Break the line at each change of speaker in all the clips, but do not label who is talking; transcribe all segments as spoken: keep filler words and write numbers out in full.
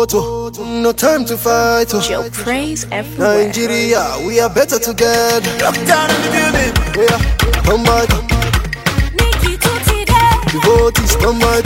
photo, no time to fight. Oh.
She'll praise everywhere.
Nigeria, we are better together. Lockdown in the building. Yeah, come by. The vote is come by.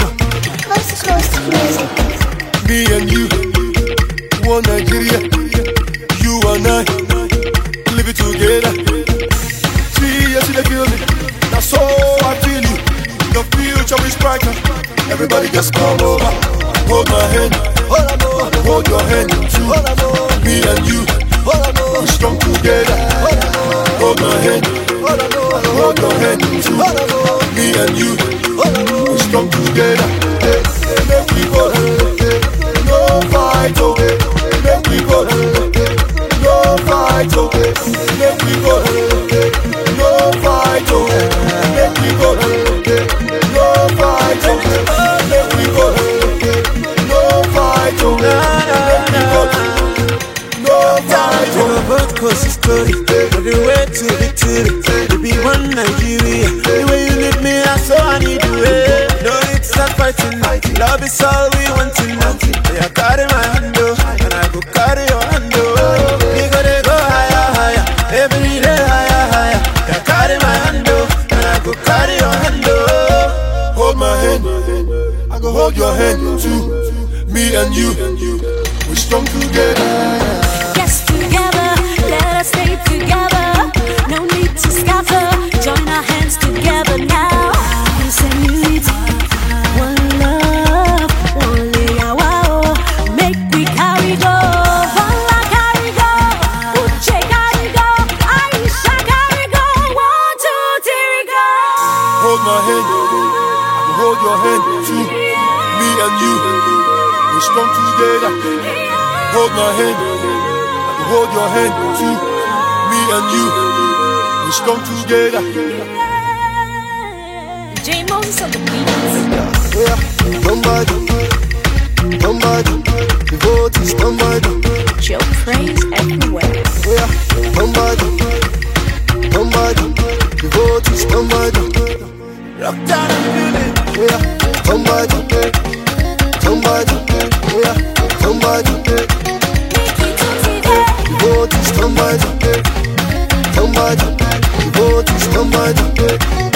Me and you, one Nigeria. You and I, live it together. See, yes, in the building. That's so I feel you. The future is brighter. Everybody just come over. Hold my hand. Hold your hand too. Me and you, we're strong together. Hold my hand. Hold your hand too. Me and you, we're strong together. Make we go. No fight, oh. Make we go. No fight, oh. Make we go. No fight, oh. Make we go. No fight, oh. Make we go. No fight, oh. Make we go. No fight, oh.
Both coast is story, but the way to victory. To be one Nigeria. The way you need me, that's all I need to wear. No need to start fighting. Love is all we want to know. Yeah, carry my hand, oh, and I go carry your hand, oh. We gotta go higher, higher, every day higher, higher. Yeah, carry my hand, oh, and I go carry your hand, oh.
Hold my hand, I go hold your hand too. Me and you, we're strong together.
Yes, together, let us stay together. No need to scatter, join our hands together now. Peace and unity, one love, only our make we carry go. Walla carry go, Uche carry go, Aisha carry go. One, two, three, go.
Hold my hand, I go hold your hand too. Me and you, we're strong together. Hold my hand, I go hold your hand too. Me and you, we're strong together.
J Mons on the beat.
Yeah, come by, come by. The vote is come by.
She'll praise everywhere.
Yeah, come by, come by. The vote is come by.
Lockdown in the building.
Yeah, come by, come by. Yeah, come by. The vote is come by. Come by, the vote is come by.